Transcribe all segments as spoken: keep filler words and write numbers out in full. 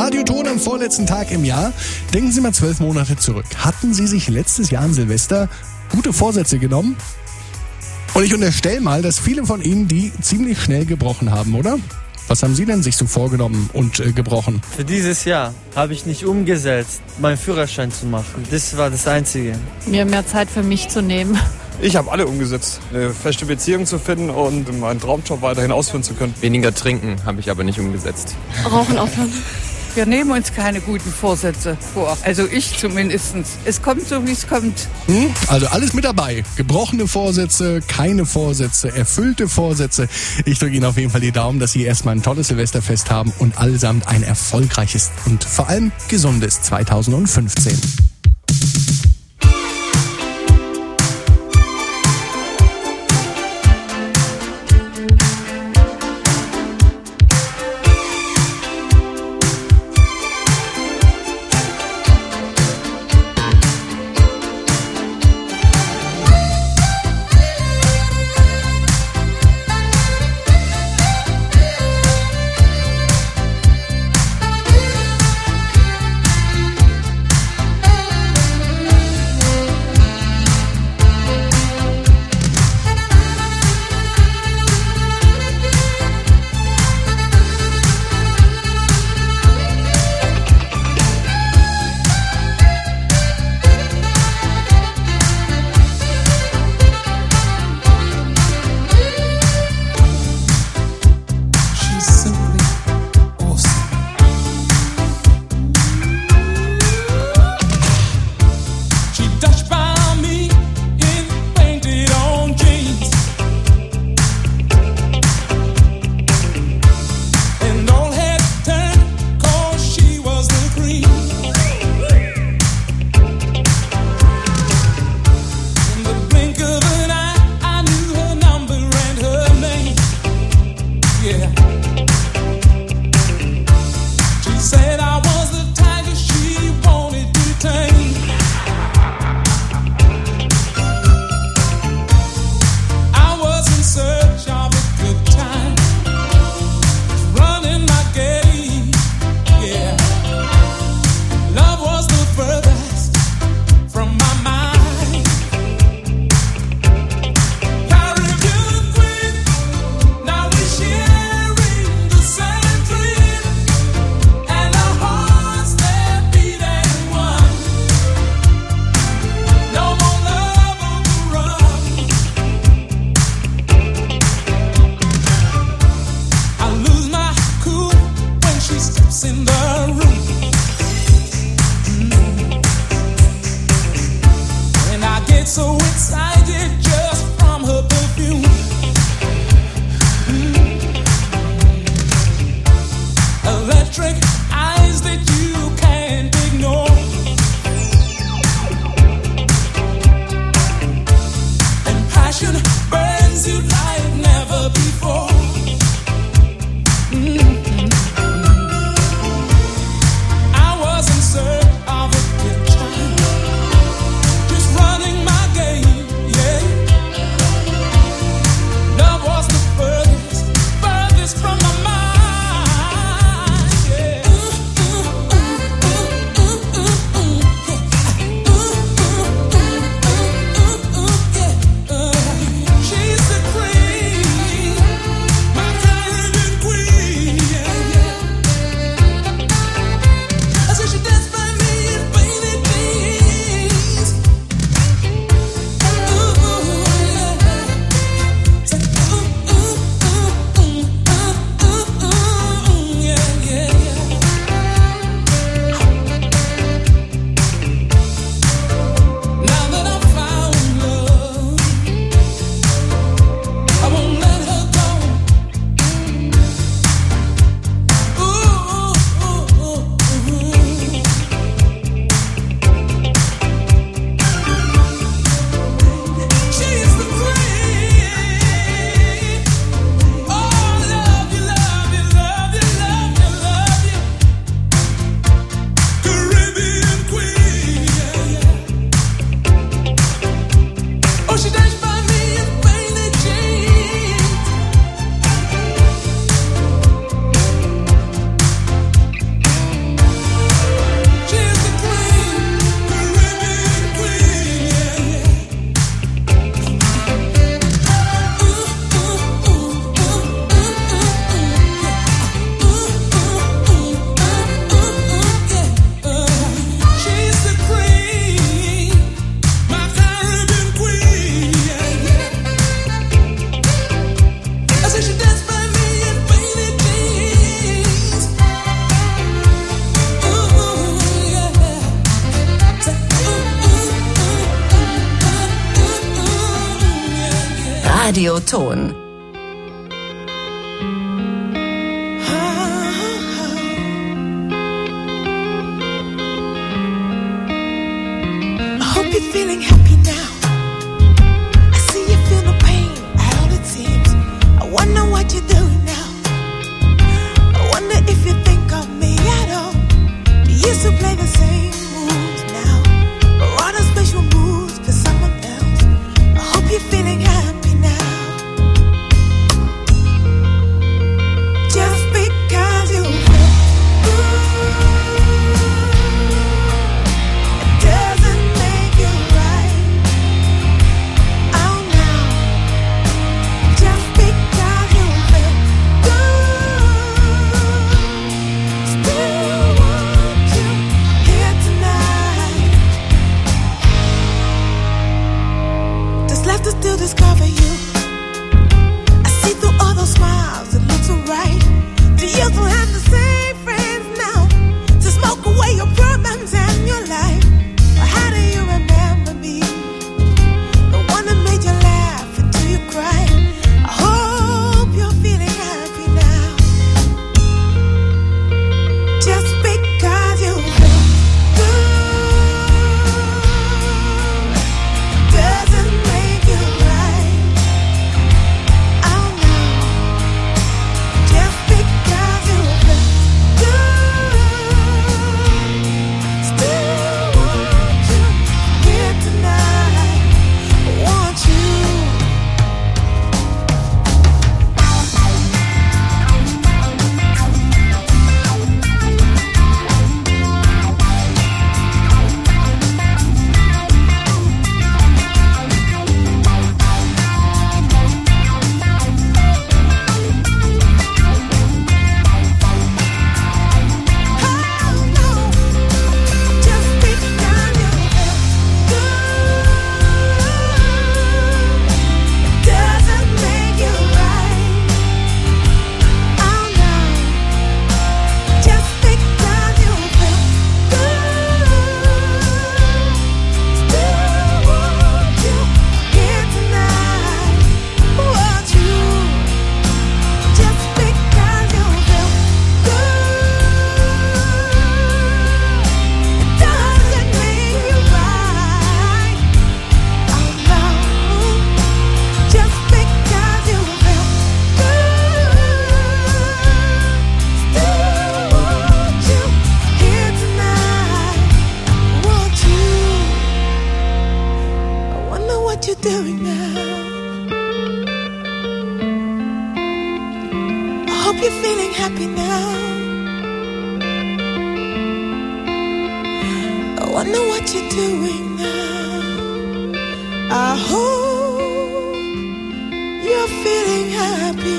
Radioton am vorletzten Tag im Jahr. Denken Sie mal zwölf Monate zurück. Hatten Sie sich letztes Jahr an Silvester gute Vorsätze genommen? Und ich unterstelle mal, dass viele von Ihnen die ziemlich schnell gebrochen haben, oder? Was haben Sie denn sich so vorgenommen und äh, gebrochen? Für dieses Jahr habe ich nicht umgesetzt, meinen Führerschein zu machen. Das war das Einzige. Mir mehr Zeit für mich zu nehmen. Ich habe alle umgesetzt. Eine feste Beziehung zu finden und meinen Traumjob weiterhin ausführen zu können. Weniger trinken habe ich aber nicht umgesetzt. Rauchen aufhören. Wir nehmen uns keine guten Vorsätze vor. Also ich zumindest. Es kommt so, wie es kommt. Hm? Also alles mit dabei. Gebrochene Vorsätze, keine Vorsätze, erfüllte Vorsätze. Ich drücke Ihnen auf jeden Fall die Daumen, dass Sie erstmal ein tolles Silvesterfest haben und allesamt ein erfolgreiches und vor allem gesundes zweitausendfünfzehn. Radioton. Hope you're feeling happy now. I see you feel no pain at all it seems. I wonder what you're doing now. I wonder if you think of me at all. You used to play the same moves now, or on a special moves for someone else. I hope you're feeling happy now. Just because you feel good, it doesn't make you right. Oh no. Just because you feel good, still want you here tonight. There's left to still discover you. I see through all those smiles, it looks so right. Do you still have the same friends now to smoke away your problems and your life? Or how do you remember me? The one that made you laugh until you cried. I hope you're feeling happy now. Just because you feel good doesn't make you right. Oh no. Just because you feel good, still want you here tonight. Want you. Wonder what you're doing now. I hope you're feeling happy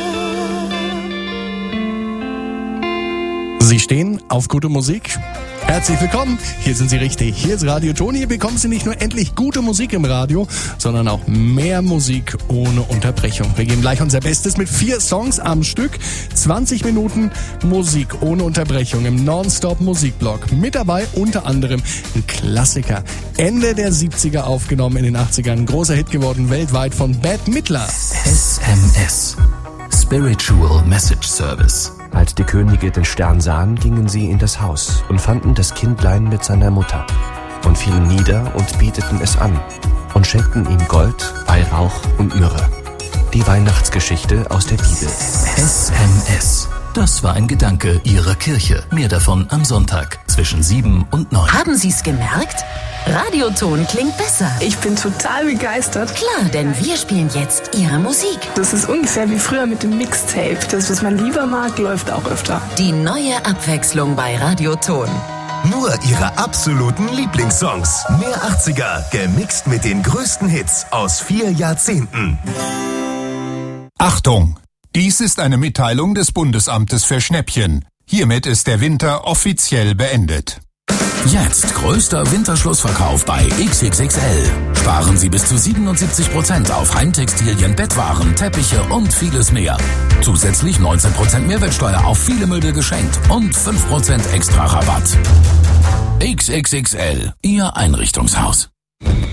now. Sie stehen auf gute Musik. Herzlich willkommen, hier sind Sie richtig. Hier ist Radio Ton. Hier bekommen Sie nicht nur endlich gute Musik im Radio, sondern auch mehr Musik ohne Unterbrechung. Wir geben gleich unser Bestes mit vier Songs am Stück. zwanzig Minuten Musik ohne Unterbrechung im Non-Stop-Musikblog. Mit dabei unter anderem ein Klassiker. Ende der siebziger aufgenommen, in den achtzigern. Ein großer Hit geworden weltweit von Bette Midler. S M S. Spiritual Message Service. Als die Könige den Stern sahen, gingen sie in das Haus und fanden das Kindlein mit seiner Mutter und fielen nieder und beteten es an und schenkten ihm Gold, Weihrauch und Myrrhe. Die Weihnachtsgeschichte aus der Bibel. S M S. Das war ein Gedanke Ihrer Kirche. Mehr davon am Sonntag zwischen sieben und neun. Haben Sie es gemerkt? Radioton klingt besser. Ich bin total begeistert. Klar, denn wir spielen jetzt Ihre Musik. Das ist ungefähr wie früher mit dem Mixtape. Das, was man lieber mag, läuft auch öfter. Die neue Abwechslung bei Radioton. Nur Ihre absoluten Lieblingssongs. Mehr achtziger, gemixt mit den größten Hits aus vier Jahrzehnten. Achtung! Dies ist eine Mitteilung des Bundesamtes für Schnäppchen. Hiermit ist der Winter offiziell beendet. Jetzt größter Winterschlussverkauf bei X X X L. Sparen Sie bis zu siebenundsiebzig Prozent auf Heimtextilien, Bettwaren, Teppiche und vieles mehr. Zusätzlich neunzehn Prozent Mehrwertsteuer auf viele Möbel geschenkt und fünf Prozent extra Rabatt. X X X L, Ihr Einrichtungshaus.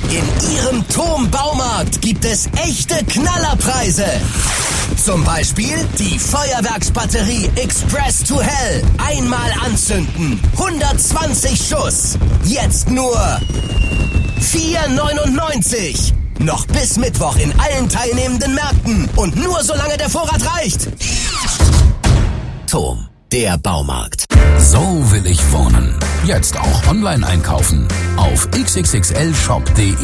In Ihrem Thom Baumarkt gibt es echte Knallerpreise. Zum Beispiel die Feuerwerksbatterie Express to Hell. Einmal anzünden. hundertzwanzig Schuss. Jetzt nur vier neunundneunzig. Noch bis Mittwoch in allen teilnehmenden Märkten. Und nur solange der Vorrat reicht. Thom, der Baumarkt. So will ich wohnen. Jetzt auch online einkaufen. Auf x x x l shop punkt d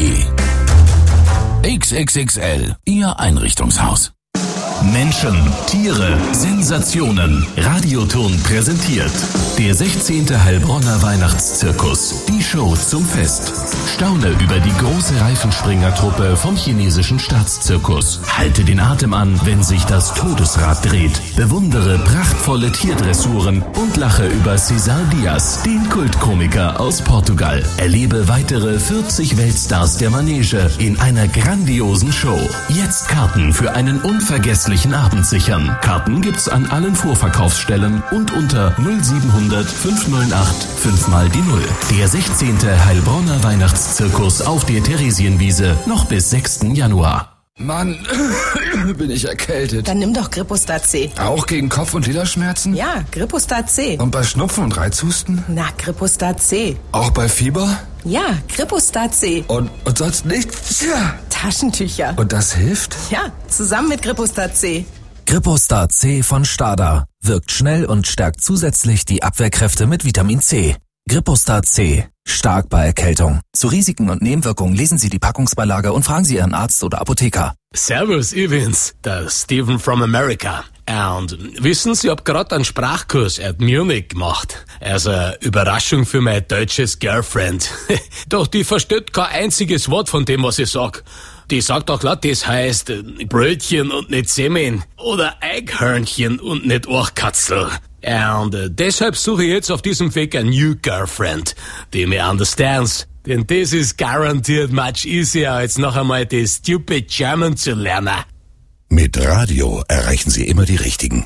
e. X X X L, Ihr Einrichtungshaus. Menschen, Tiere, Sensationen. Radioton präsentiert. Der sechzehnte Heilbronner Weihnachtszirkus. Die Show zum Fest. Staune über die große Reifenspringertruppe vom chinesischen Staatszirkus. Halte den Atem an, wenn sich das Todesrad dreht. Bewundere prachtvolle Tierdressuren und lache über Cesar Diaz, den Kultkomiker aus Portugal. Erlebe weitere vierzig Weltstars der Manege in einer grandiosen Show. Jetzt Karten für einen unvergesslichen Abend sichern. Karten gibt's an allen Vorverkaufsstellen und unter null siebenhundert fünfhundertacht fünf mal die Null. Der sechzehnte Heilbronner Weihnachtszirkus auf der Theresienwiese noch bis sechsten Januar. Mann, bin ich erkältet. Dann nimm doch Grippostat C. Auch gegen Kopf- und Gliederschmerzen? Ja, Grippostat C. Und bei Schnupfen und Reizhusten? Na, Grippostat C. Auch bei Fieber? Ja, Grippostat C. Und, und sonst nichts? Ja. Taschentücher. Und das hilft? Ja, zusammen mit Grippostat C. Grippostat C von Stada wirkt schnell und stärkt zusätzlich die Abwehrkräfte mit Vitamin C. Grippostat C. Stark bei Erkältung. Zu Risiken und Nebenwirkungen lesen Sie die Packungsbeilage und fragen Sie Ihren Arzt oder Apotheker. Servus, ich bin's, der Steven from America. Und wissen Sie, ich hab grad einen Sprachkurs at Munich gemacht. Also eine Überraschung für mein deutsches Girlfriend. Doch die versteht kein einziges Wort von dem, was ich sag. Die sagt auch laut, das heißt Brötchen und nicht Semen. Oder Eichhörnchen und nicht Ohrkatzel. Und uh, deshalb suche ich jetzt auf diesem Weg a new girlfriend, die mir understands. Denn das ist garantiert much easier, als noch einmal das stupid German zu lernen. Mit Radio erreichen Sie immer die Richtigen.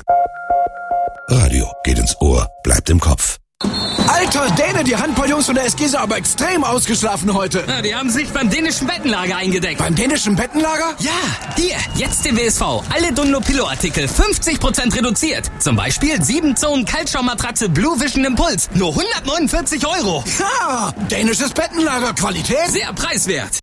Radio geht ins Ohr, bleibt im Kopf. Alter Däne, die Handballjungs von der S G sind aber extrem ausgeschlafen heute. Ja, die haben sich beim dänischen Bettenlager eingedeckt. Beim dänischen Bettenlager? Ja, hier, jetzt im W S V. Alle Dunlop-Pillow-Artikel fünfzig Prozent reduziert. Zum Beispiel sieben Zonen Kaltschaummatratze Blue Vision Impuls. Nur hundertneunundvierzig Euro. Ja, dänisches Bettenlager, Qualität. Sehr preiswert.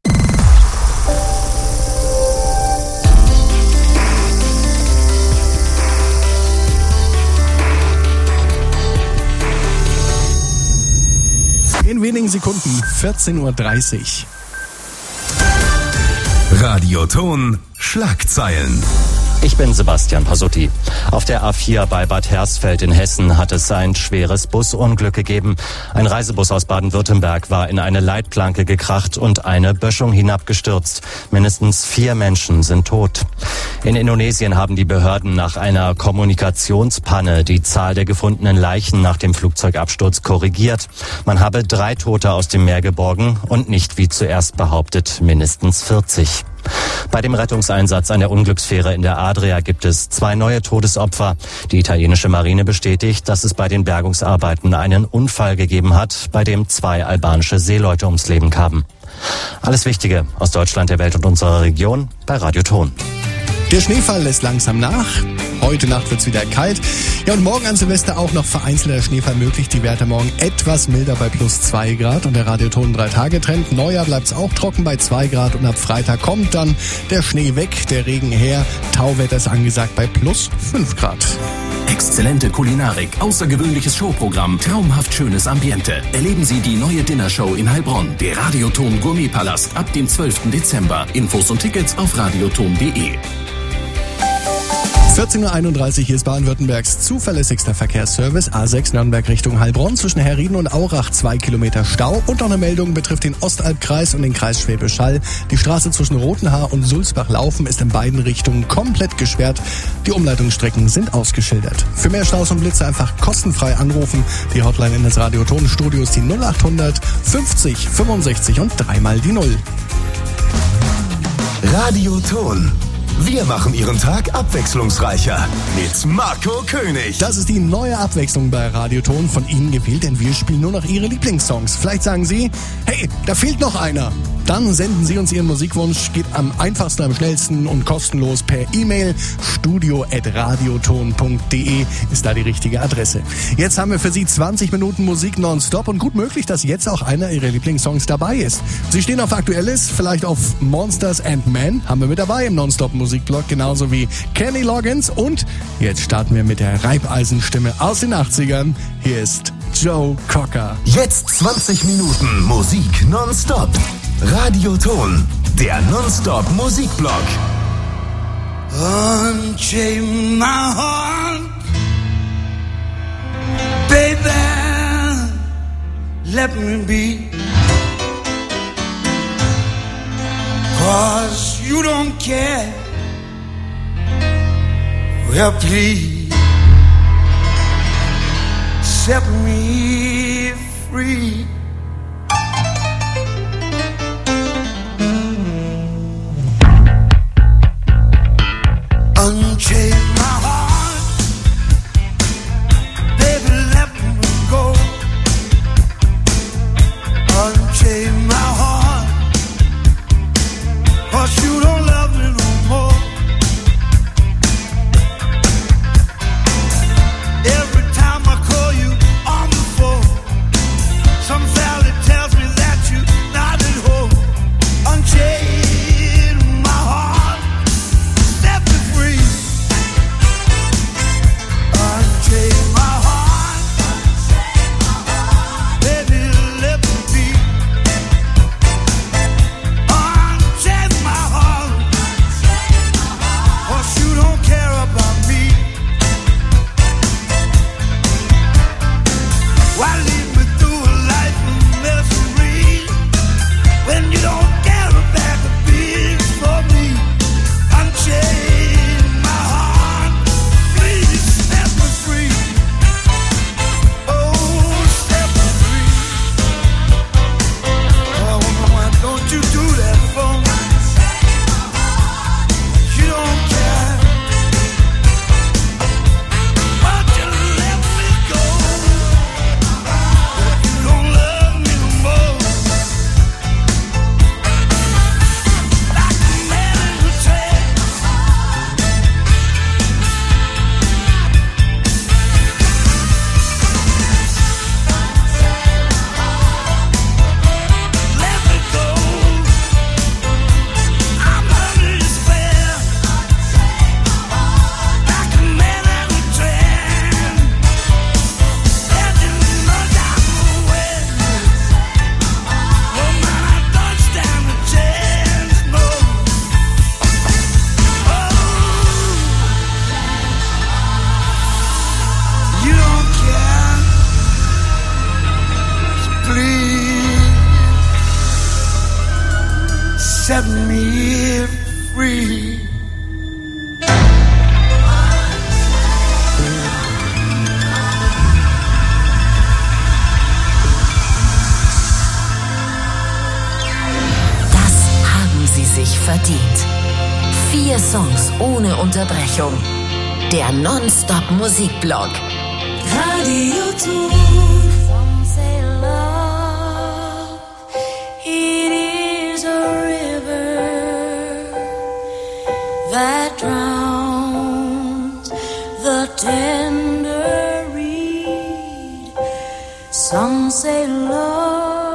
In wenigen Sekunden, vierzehn Uhr dreißig. Radioton Schlagzeilen. Ich bin Sebastian Pasutti. Auf der A vier bei Bad Hersfeld in Hessen hat es ein schweres Busunglück gegeben. Ein Reisebus aus Baden-Württemberg war in eine Leitplanke gekracht und eine Böschung hinabgestürzt. Mindestens vier Menschen sind tot. In Indonesien haben die Behörden nach einer Kommunikationspanne die Zahl der gefundenen Leichen nach dem Flugzeugabsturz korrigiert. Man habe drei Tote aus dem Meer geborgen und nicht, wie zuerst behauptet, mindestens vierzig. Bei dem Rettungseinsatz an der Unglücksfähre in der Adria gibt es zwei neue Todesopfer. Die italienische Marine bestätigt, dass es bei den Bergungsarbeiten einen Unfall gegeben hat, bei dem zwei albanische Seeleute ums Leben kamen. Alles Wichtige aus Deutschland, der Welt und unserer Region bei Radio Ton. Der Schneefall lässt langsam nach. Heute Nacht wird's wieder kalt. Ja, und morgen an Silvester auch noch vereinzelter Schneefall möglich. Die Werte morgen etwas milder bei plus zwei Grad und der Radioton drei Tage Trend. Neujahr bleibt's auch trocken bei zwei Grad und ab Freitag kommt dann der Schnee weg, der Regen her. Tauwetter ist angesagt bei plus fünf Grad. Exzellente Kulinarik, außergewöhnliches Showprogramm, traumhaft schönes Ambiente. Erleben Sie die neue Dinnershow in Heilbronn, der Radioton Gourmetpalast, ab dem zwölften Dezember. Infos und Tickets auf radioton punkt de. vierzehn Uhr einunddreißig, hier ist Baden-Württembergs zuverlässigster Verkehrsservice. A sechs Nürnberg Richtung Heilbronn zwischen Herrieden und Aurach zwei Kilometer Stau. Und noch eine Meldung betrifft den Ostalbkreis und den Kreis Schwäbisch Hall. Die Straße zwischen Rotenhaar und Sulzbach-Laufen ist in beiden Richtungen komplett gesperrt. Die Umleitungsstrecken sind ausgeschildert. Für mehr Staus und Blitze einfach kostenfrei anrufen. Die Hotline in des Radioton-Studios die null achthundert fünfzig fünfundsechzig und dreimal die Null. Radioton Wir machen Ihren Tag abwechslungsreicher mit Marco König. Das ist die neue Abwechslung bei Radioton, von Ihnen gewählt, denn wir spielen nur noch Ihre Lieblingssongs. Vielleicht sagen Sie, hey, da fehlt noch einer. Dann senden Sie uns Ihren Musikwunsch, geht am einfachsten, am schnellsten und kostenlos per E-Mail. studio at radioton punkt de ist da die richtige Adresse. Jetzt haben wir für Sie zwanzig Minuten Musik nonstop und gut möglich, dass jetzt auch einer Ihrer Lieblingssongs dabei ist. Sie stehen auf Aktuelles, vielleicht auf Monsters and Men, haben wir mit dabei im Nonstop-Musikblog, genauso wie Kenny Loggins. Und jetzt starten wir mit der Reibeisenstimme aus den achtzigern. Hier ist Joe Cocker. Jetzt zwanzig Minuten Musik nonstop. Radioton, der Nonstop-Musikblog. Unchain my heart, baby, let me be, 'cause you don't care, well please, set me free. Unchain my heart, baby, let me go. Unchain my heart, 'cause you don't love me no more. Every time I call you on the phone, some valley tells me that you're not at home. Unchain my heart, set me free. Unchain my heart, baby, let me be. Unchain my heart, 'cause you don't care about me. Why lead me through a life of misery when you don't care about the beat for me? Unchain my heart, please set me free. Oh, set me free. Oh, why don't you do that for me? You don't care. Why don't you let me go? You don't love me no more. Like a man in a trance. Let me go. I'm under your spell. Like a man in a trance. Letting my diamond wet. Oh man, I don't stand a chance, no. Oh, you don't care. So please set me free. Das haben Sie sich verdient. Vier Songs ohne Unterbrechung. Der Nonstop-Musikblog. Radioton. Some say love, it is a river that drowns the tender reed. Some say love